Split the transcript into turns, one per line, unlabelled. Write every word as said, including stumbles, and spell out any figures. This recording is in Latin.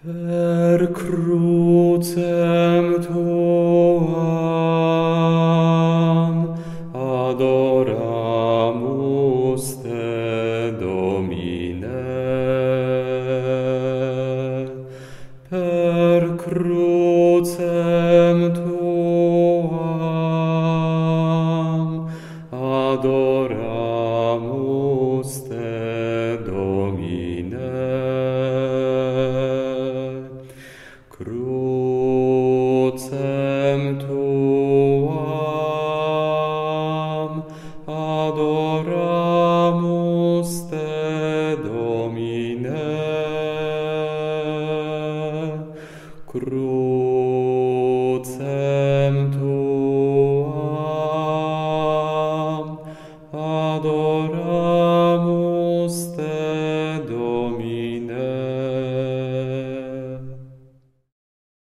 Per crucem tuam adoramus te, Domine. Per crucem tuam adoramus te, Domine. Crucem tuam adoramus te, Domine. Crucem